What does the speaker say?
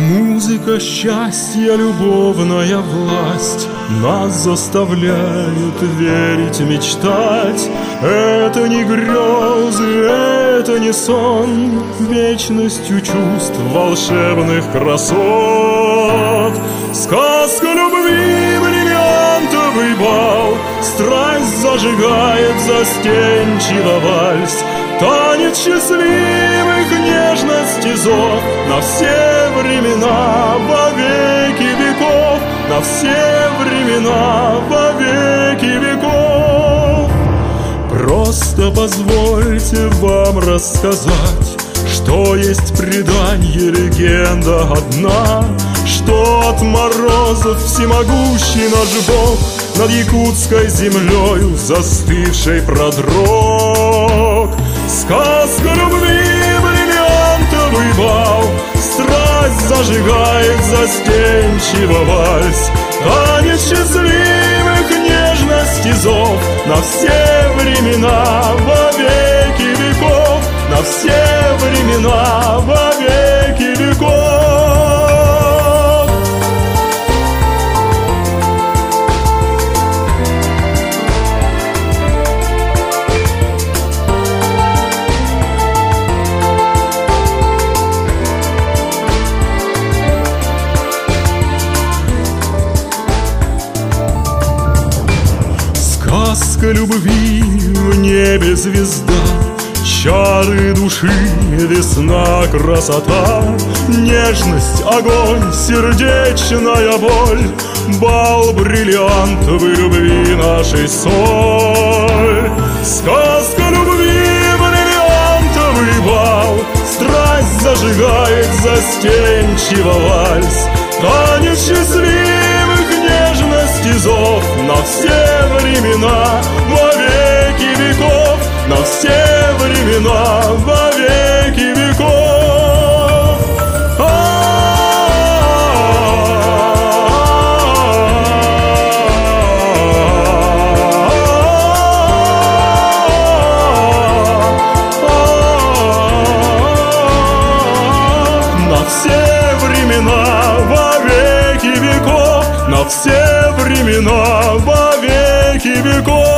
Музыка счастья, любовная власть нас заставляет верить, мечтать. Это не грезы, это не сон, вечностью чувств волшебных красот. Сказка любви, бриллиантовый бал, страсть зажигает застенчиво вальс. Танец счастливых нежности зов на все времена, во веки веков, на все времена, во веки веков. Просто позвольте вам рассказать, что есть преданье, легенда одна, что от морозов всемогущий наш Бог над якутской землею застывшей продрог. Сказка любви, бриллиантовый бал, страсть зажигает застенчиво вальс. Танец счастливых нежности зов на все времена, во веки веков, на все времена, во веки веков. Сказка любви, в небе звезда, чары души, весна, красота, нежность, огонь, сердечная боль, бал бриллиантовой любви нашей соль. Сказка любви, бриллиантовый бал, страсть зажигает застенчиво вальс. Танец счастливых нежности зов на все времена, во веки веков, на все времена, во веки веков. На все времена, во веки веков, на все времена, во веки веков.